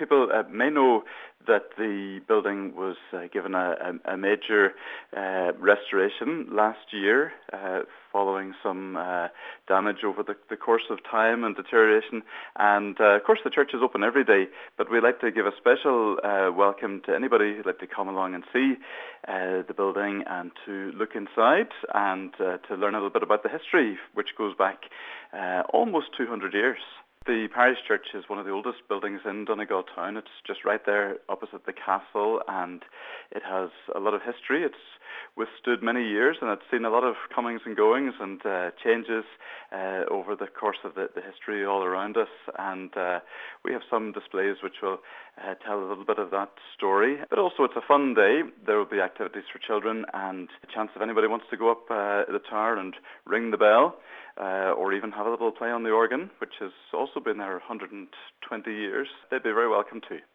People may know that the building was given a major restoration last year following some damage over the course of time and deterioration. And of course the church is open every day, but we'd like to give a special welcome to anybody who'd like to come along and see the building and to look inside and to learn a little bit about the history, which goes back almost 200 years. The parish church is one of the oldest buildings in Donegal town. It's just right there opposite the castle, and it has a lot of history. It's withstood many years, and it's seen a lot of comings and goings and changes over the course of the history all around us. And we have some displays which will tell a little bit of that story. But also it's a fun day. There will be activities for children and a chance if anybody wants to go up the tower and ring the bell, or even have a little play on the organ, which has also been there 120 years. They'd be very welcome too.